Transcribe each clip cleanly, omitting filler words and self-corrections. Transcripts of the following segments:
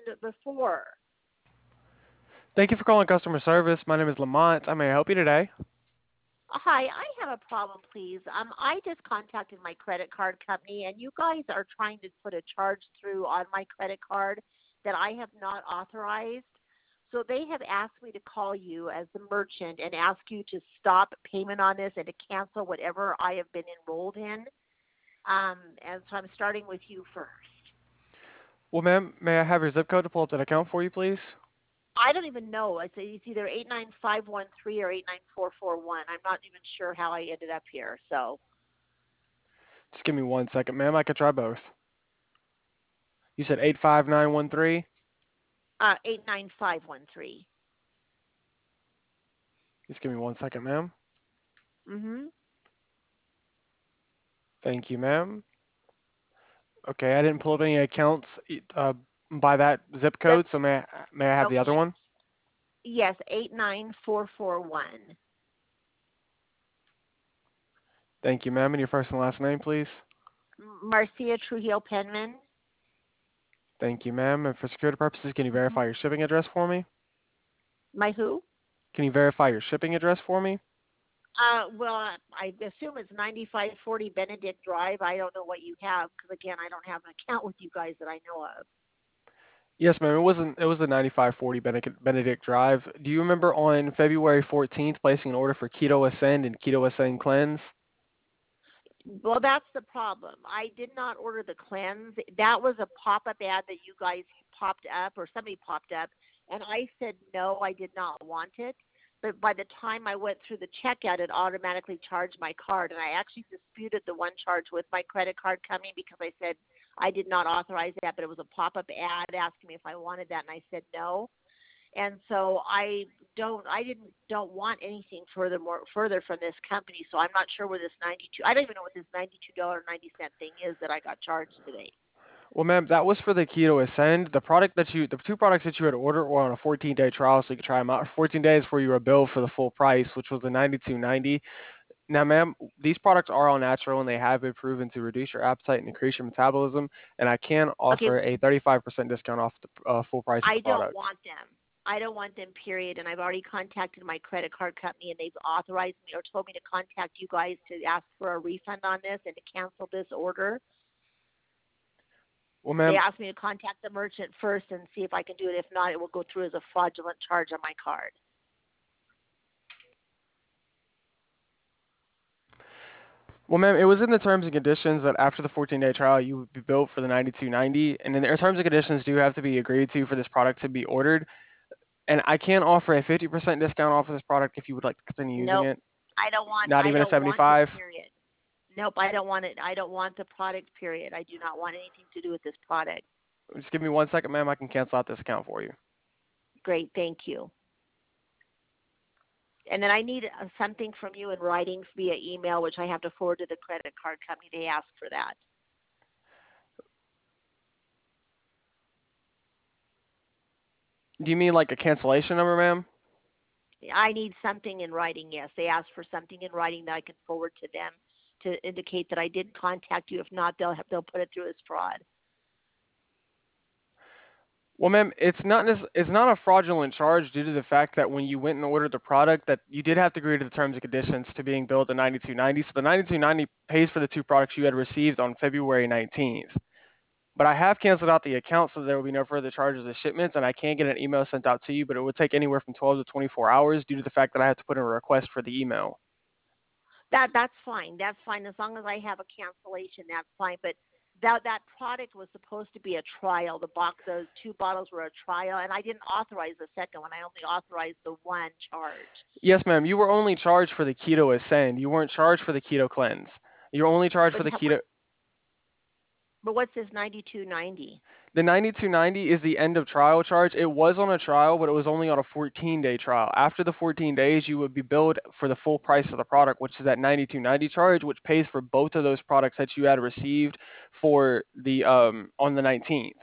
before. Thank you for calling customer service. My name is Lamont. How may I help you today? Hi, I have a problem, please. I just contacted my credit card company, and you guys are trying to put a charge through on my credit card that I have not authorized. So they have asked me to call you as the merchant and ask you to stop payment on this and to cancel whatever I have been enrolled in. And so I'm starting with you first. Well, ma'am, may I have your zip code to pull up that account for you, please? I don't even know. It's either 89513 or 89441. I'm not even sure how I ended up here. So Just give me 1 second, ma'am. I could try both. You said 85913? 89513. Just give me 1 second, ma'am. Mhm. Thank you, ma'am. Okay, I didn't pull up any accounts by that zip That's code, so may I have the other okay. one? Yes, 89441. Thank you, ma'am. And your first and last name, please? Marcia Trujillo Penman. Thank you, ma'am. And for security purposes, can you Mhm. verify your shipping address for me? My who? Can you verify your shipping address for me? Well, I assume it's 9540 Benedict Drive. I don't know what you have because again, I don't have an account with you guys that I know of. Yes, ma'am. It was the 9540 Benedict Drive. Do you remember on February 14th placing an order for Keto Ascend and Keto Ascend Cleanse? Well, that's the problem. I did not order the cleanse. That was a pop-up ad that you guys popped up or somebody popped up, and I said no, I did not want it. But by the time I went through the checkout, it automatically charged my card, and I actually disputed the one charge with my credit card company because I said I did not authorize that, but it was a pop-up ad asking me if I wanted that, and I said no. And so I don't want anything further from this company. So I'm not sure where this 92. I don't even know what this $92.90 thing is that I got charged today. Well, ma'am, that was for the Keto Ascend. The two products that you had ordered were on a 14-day trial, so you could try them out. 14 days before you were billed for the full price, which was the 92.90. Now, ma'am, these products are all natural and they have been proven to reduce your appetite and increase your metabolism. And I can Okay, offer a 35% discount off the full price of the I don't product. want them. I don't want them. Period. And I've already contacted my credit card company, and they've authorized me or told me to contact you guys to ask for a refund on this and to cancel this order. Well, They ma'am, asked me to contact the merchant first and see if I can do it. If not, it will go through as a fraudulent charge on my card. Well, ma'am, it was in the terms and conditions that after the 14-day trial, you would be billed for the 92.90, and then the terms and conditions do have to be agreed to for this product to be ordered. And I can offer a 50% discount off of this product if you would like to continue using Nope. it. I don't want. Not I even a don't want it. 75. Period. Nope, I don't want it. I don't want the product, period. I do not want anything to do with this product. Just give me 1 second, ma'am. I can cancel out this account for you. Great, thank you. And then I need something from you in writing via email, which I have to forward to the credit card company. They ask for that. Do you mean like a cancellation number, ma'am? I need something in writing, yes. They ask for something in writing that I can forward to them to indicate that I did contact you. If not, they'll put it through as fraud. Well, ma'am, it's not a fraudulent charge due to the fact that when you went and ordered the product, that you did have to agree to the terms and conditions to being billed at 92.90. So the 92.90 pays for the two products you had received on February 19th. But I have canceled out the account so there will be no further charges of shipments, and I can get an email sent out to you, but it would take anywhere from 12 to 24 hours due to the fact that I have to put in a request for the email. That's fine. That's fine as long as I have a cancellation. That's fine. But that product was supposed to be a trial. Those two bottles were a trial, and I didn't authorize the second one. I only authorized the one charge. Yes, ma'am. You were only charged for the Keto Ascend. You weren't charged for the Keto Cleanse. You're only charged for But the Keto. what's this 92.90? The 92.90 is the end of trial charge. It was on a trial, but it was only on a 14-day trial. After the 14 days, you would be billed for the full price of the product, which is that 92.90 charge, which pays for both of those products that you had received for the on the 19th.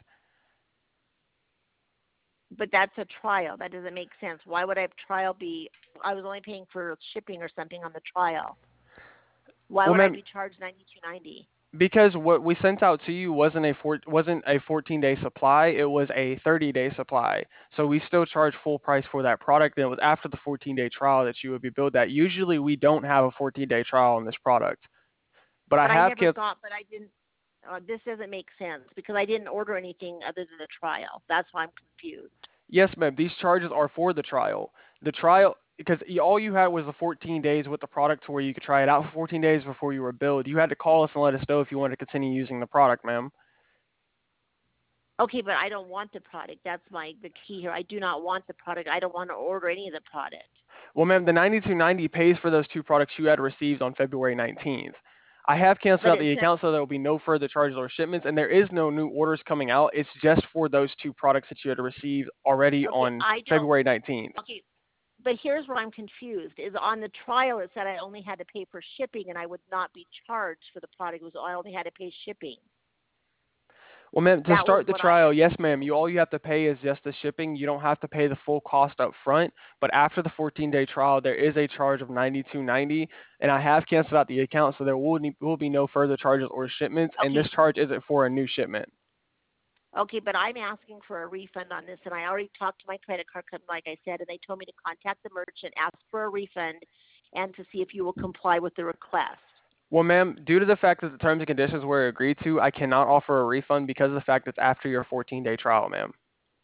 But that's a trial. That doesn't make sense. Why would I have trial be? I was only paying for shipping or something on the trial. Why Well, would I ma'am, be charged 92.90? Because what we sent out to you wasn't a 14-day supply, it was a 30-day supply. So we still charge full price for that product, and it was after the 14-day trial that you would be billed that. Usually we don't have a 14-day trial on this product, but I But I have never kept. got. But I didn't. This doesn't make sense because I didn't order anything other than a trial. That's why I'm confused. Yes, ma'am. These charges are for the trial. The trial, because all you had was the 14 days with the product to where you could try it out for 14 days before you were billed. You had to call us and let us know if you wanted to continue using the product, ma'am. Okay, but I don't want the product. That's the key here. I do not want the product. I don't want to order any of the product. Well, ma'am, the 9290 pays for those two products you had received on February 19th. I have canceled But out it the says account so there will be no further charges or shipments, and there is no new orders coming out. It's just for those two products that you had received already okay. on I don't. February 19th. Okay, but here's where I'm confused. Is on the trial it said I only had to pay for shipping and I would not be charged for the product. It was I only had to pay shipping. Well, ma'am, to That was start the what I trial, yes, ma'am, understood. you all you have to pay is just the shipping. You don't have to pay the full cost up front. But after the 14-day trial, there is a charge of 92.90, and I have canceled out the account, so there will be no further charges or shipments, and Okay, this charge isn't for a new shipment. okay, but I'm asking for a refund on this, and I already talked to my credit card company, like I said, and they told me to contact the merchant, ask for a refund, and to see if you will comply with the request. Well, ma'am, due to the fact that the terms and conditions were agreed to, I cannot offer a refund because of the fact it's after your 14-day trial, ma'am.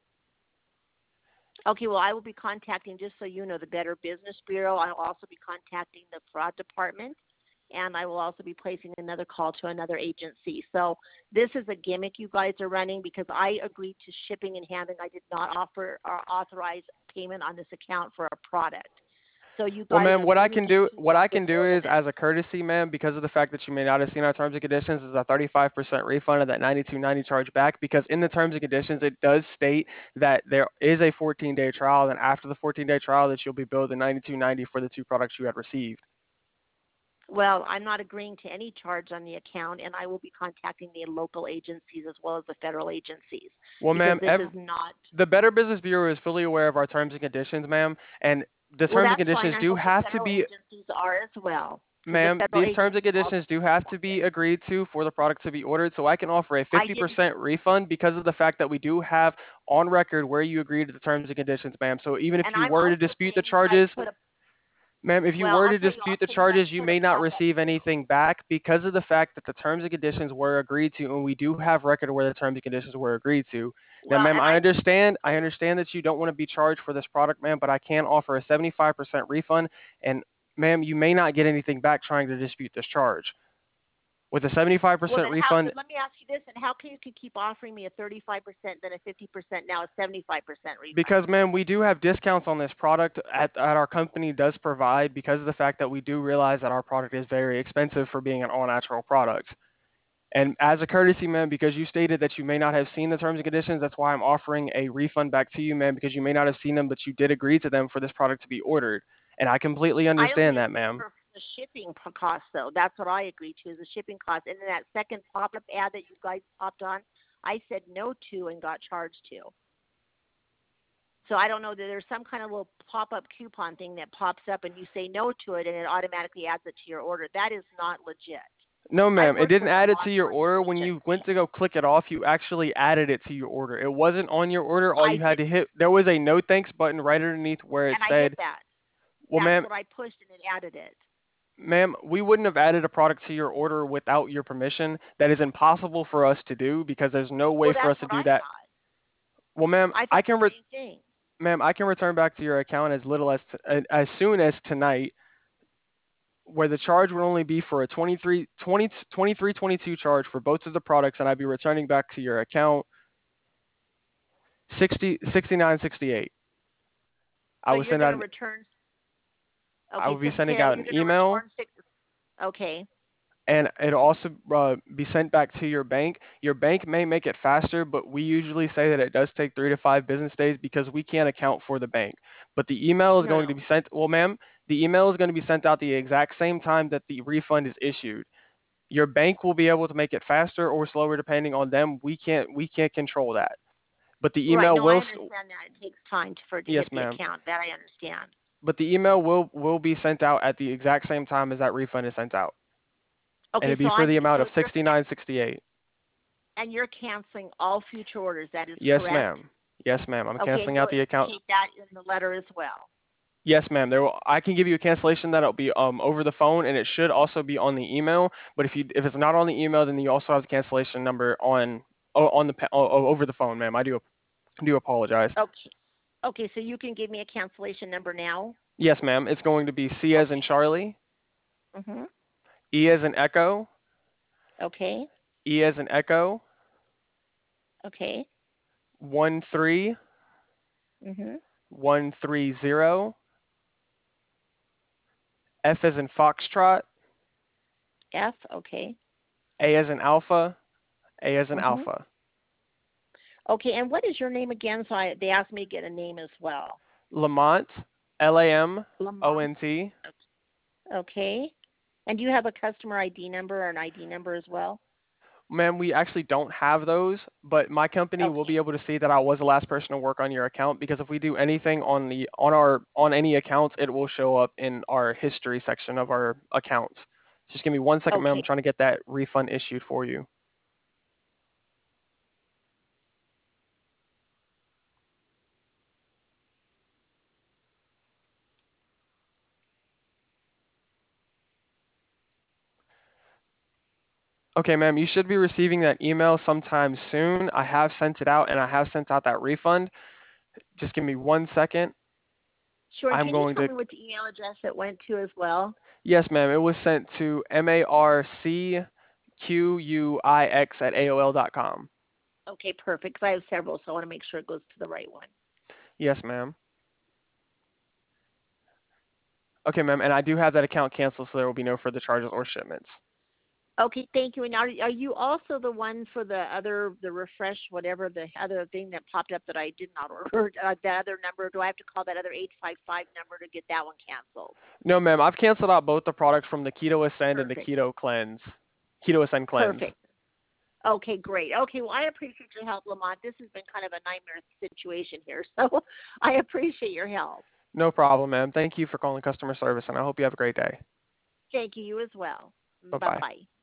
Okay, well, I will be contacting, just so you know, the Better Business Bureau. I will also be contacting the fraud department, and I will also be placing another call to another agency. So this is a gimmick you guys are running because I agreed to shipping and handling. I did not offer or authorize payment on this account for a product. So you Well, guys ma'am, are mimicking too what much I with can do is, as a ordinance. courtesy, ma'am, because of the fact that you may not have seen our terms and conditions, is a 35% refund of that 92.90 charge back. Because in the terms and conditions, it does state that there is a 14-day trial, and after the 14-day trial, that you'll be billed the 92.90 for the two products you had received. Well, I'm not agreeing to any charge on the account, and I will be contacting the local agencies as well as the federal agencies Well, because ma'am, this is not. the Better Business Bureau is fully aware of our terms and conditions, ma'am, and the Well, terms and that's fine. conditions I do hope the have to federal be. agencies are as well because the Ma'am, federal these terms and agencies also conditions do don't have to want be this. agreed to for the product to be ordered, so I can offer a I didn't. 50% refund because of the fact that we do have on record where you agreed to the terms and conditions, ma'am. So even if And you I'm were to also dispute the saying you guys charges, put a. ma'am, if you Well, were I'll to tell you dispute the also you guys charges, you put a may not pop up receive too. anything back because of the fact that the terms and conditions were agreed to, and we do have record where the terms and conditions were agreed to. Now, Well, ma'am, and I can give it to I you. understand that you don't want to be charged for this product, ma'am, but I can offer a 75% refund, and ma'am, you may not get anything back trying to dispute this charge. With a Well, 75% then how? refund, Then let me ask you this: and how can you keep offering me a 35%, then a 50%, now a 75% refund? because ma'am, we do have discounts on this product at our company does provide because of the fact that we do realize that our product is very expensive for being an all natural product. And as a courtesy, ma'am, because you stated that you may not have seen the terms and conditions, that's why I'm offering a refund back to you, ma'am, because you may not have seen them, but you did agree to them for this product to be ordered. And I completely I only understand that, agreed ma'am. for the shipping cost, though. That's what I agreed to is the shipping cost. And then that second pop-up ad that you guys popped on, I said no to and got charged to. So I don't know that there's some kind of little pop-up coupon thing that pops up and you say no to it and it automatically adds it to your order. That is not legit. No, I've ma'am, it worked didn't with a add it law to your enforcement order. When you went agency. to go click it off, you actually added it to your order. It wasn't on your order. All I you had to didn't, hit, there was a no thanks button right underneath where it and I hit said, that. well, That's ma'am, what I pushed and it added it. ma'am, we wouldn't have added a product to your order without your permission. That is impossible for us to do because there's no way Well, for that's us to what do I that. thought. Well, ma'am, I thought the same thing. ma'am, I can return back to your account as little as soon as tonight, where the charge would only be for a 2322 charge for both of the products, and I'd be returning back to your account 6968. I So will you're send going out to an return. I will Okay, be so sending Taylor, out you're an going to email, return six. Okay. and it'll also be sent back to your bank. Your bank may make it faster, but we usually say that it does take 3 to 5 business days because we can't account for the bank. But the email is No, going to no. be sent. Well, ma'am, the email is going to be sent out the exact same time that the refund is issued. Your bank will be able to make it faster or slower depending on them. We can't control that. But the Right. email No, I will. understand that. It takes time for it to hit Yes, the ma'am. account. That I understand. But the email will be sent out at the exact same time as that refund is sent out. and Okay, it'd be so for the amount of you're $69.68. and you're canceling all future orders. That is Yes, correct. ma'am. Yes, ma'am. I'm Okay, and canceling you'll out the account. indicate that in the letter as well. Yes, ma'am. I can give you a cancellation that'll be over the phone, and it should also be on the email. But if it's not on the email, then you also have the cancellation number over the phone, ma'am. I do apologize. Okay. Okay, so you can give me a cancellation number now. Yes, ma'am. It's going to be C as in Okay. Charlie, Mhm. E as in Echo, Okay. E as in Echo, Okay. Mhm. 13130, F as in Foxtrot, F. Okay. A as in Alpha, A as in Mhm. Alpha. Okay, and what is your name again? So they asked me to get a name as well. Lamont, Lamont. Lamont. Okay. And do you have a customer ID number or an ID number as well? Ma'am, we actually don't have those, but my company will Okay. be able to see that I was the last person to work on your account because if we do anything on any accounts, it will show up in our history section of our accounts. Just give me 1 second, ma'am. I'm Okay. trying to get that refund issued for you. Okay, ma'am, you should be receiving that email sometime soon. I have sent it out and I have sent out that refund. Just give me 1 second. Sure. And I'm can you going tell to, me what the email address it went to as well? yes, ma'am, it was sent to marcquix@aol.com. Okay, perfect. 'Cause I have several, so I want to make sure it goes to the right one. Yes, ma'am. Okay, ma'am, and I do have that account canceled, so there will be no further charges or shipments. Okay, thank you. And are you also the one for the refresh, whatever the other thing that popped up that I did not order? That other number? Do I have to call that other 855 number to get that one canceled? No, ma'am, I've canceled out both the products from the Keto Ascend and the Perfect. Keto Ascend Cleanse. Perfect. Okay, great. Okay, well, I appreciate your help, Lamont. This has been kind of a nightmare situation here, so I appreciate your help. No problem, ma'am. Thank you for calling customer service, and I hope you have a great day. Thank you. You as well. Bye-bye. Bye-bye.